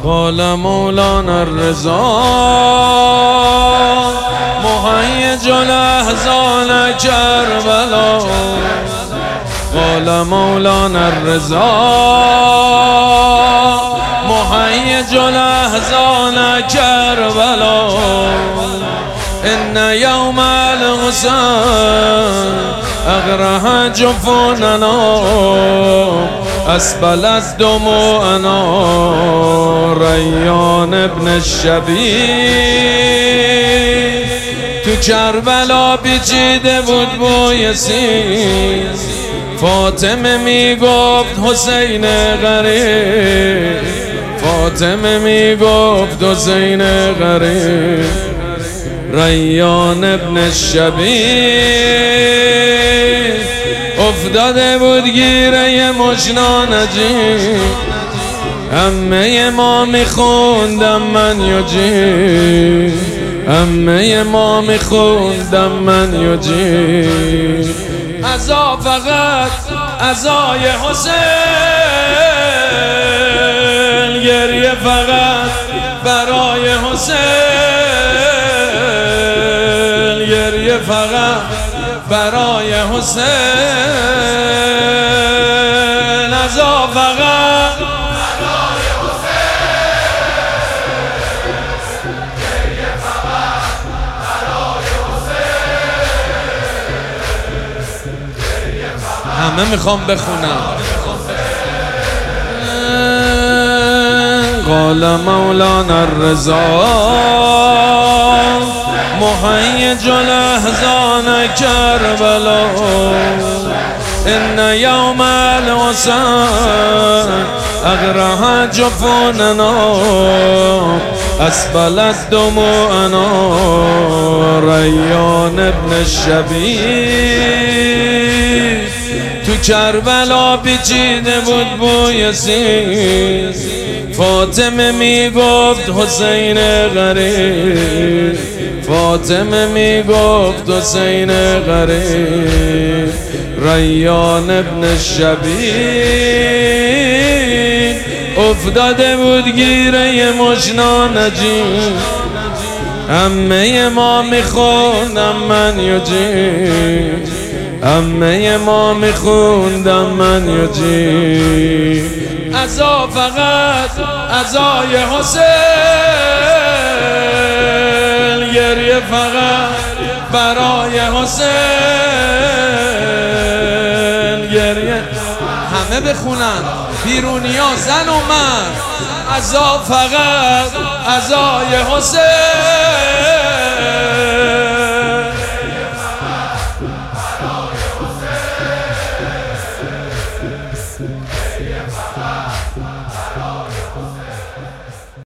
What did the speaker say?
قال مولانا الرضا مهیج الاحزان کربلا. قال مولانا الرضا مهیج الاحزان کربلا. ان یوم الحسین اغرح جفوننا اسبل از دموعنا. ریان ابن الشبیب تو کربلا پیچیده بود بوی سین. فاطمه میگفت حسین غریب، فاطمه میگفت حسین غریب. ریان ابن الشبیب افتاده بود گیره مجنان نجیب. همه ما میخوندم من یجیب، همه ما میخوندم من یجیب. عزا فقط عزای حسین، گریه فقط برای حسین، گریه فقط برای حسین. عزا فقط برای حسین، گریه فقط برای حسین. همه میخوام بخونم. قال مولانا الرضا مهیج الاحزان کربلا. ان یوم الحسین اغرح جفوننا اسبل از دموعنا. ریان ابن الشبیب تو کربلا پیچیده بود بوی سین. فاطمه میگفت حسین غریب، فاطمه میگفت حسین غریب. ریان ابن الشبیب افتاده بود گیره مجنان نجیب. همه ما میخوندم من یجیب، همه ما میخوندم من یجیب. عزا فقط عزای حسین، گریه فقط برای حسین، گریه. همه بخونن، بیرونیا زن و مرد. عزا فقط عزای حسین.